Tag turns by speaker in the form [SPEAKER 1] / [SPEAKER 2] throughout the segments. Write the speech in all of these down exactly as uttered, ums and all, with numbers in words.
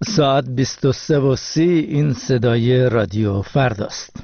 [SPEAKER 1] ساعت بیست و سه و سی. این صدای رادیو فرداست.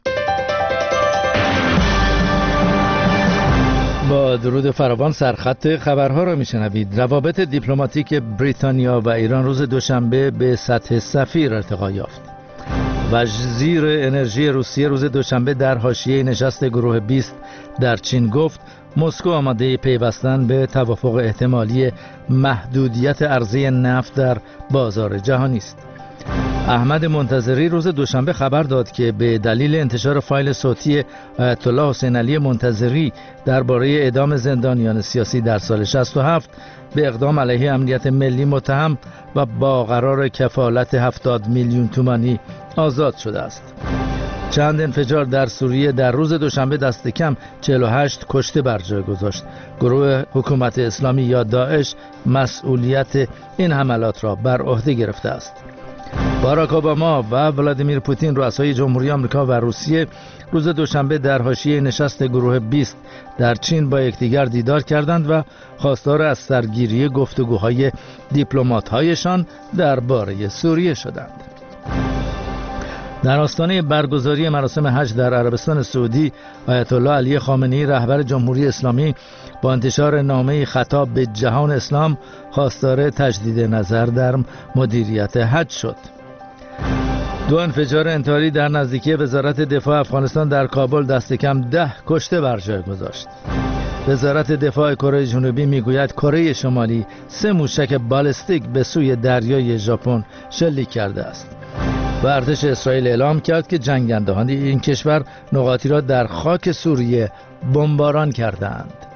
[SPEAKER 1] با درود فراوان سرخط خبرها را میشنوید. روابط دیپلماتیک بریتانیا و ایران روز دوشنبه به سطح سفیر ارتقا یافت. وزیر انرژی روسیه روز دوشنبه در حاشیه نشست گروه بیست در چین گفت مسکو آماده پیوستن به توافق احتمالی محدودیت عرضه نفت در بازار جهانی است. احمد منتظری روز دوشنبه خبر داد که به دلیل انتشار فایل صوتی آیت الله حسین علی منتظری درباره اعدام زندانیان سیاسی در سال شصت و هفت به اقدام علیه امنیت ملی متهم و با قرار کفالت هفتاد میلیون تومانی آزاد شده است. چند انفجار در سوریه در روز دوشنبه دست کم چهل و هشت کشته بر جای گذاشت. گروه حکومت اسلامی یا داعش مسئولیت این حملات را بر عهده گرفته است. باراک اوباما و ولادیمیر پوتین رؤسای جمهوری آمریکا و روسیه روز دوشنبه در حاشیه نشست گروه بیست در چین با یکدیگر دیدار کردند و خواستار از سرگیری گفتگوهای دیپلمات‌هایشان درباره سوریه شدند. در آستانه برگزاری مراسم حج در عربستان سعودی، آیت الله علی خامنه‌ای رهبر جمهوری اسلامی با انتشار نامه خطاب به جهان اسلام خواستار تجدید نظر در مدیریت حج شد. دو انفجار انتحاری در نزدیکی وزارت دفاع افغانستان در کابل دست کم ده کشته بر جای گذاشت. وزارت دفاع کره جنوبی میگوید کره شمالی سه موشک بالستیک به سوی دریای ژاپن شلیک کرده است. و ارتش اسرائیل اعلام کرد که جنگندگان این کشور نقاطی را در خاک سوریه بمباران کردند.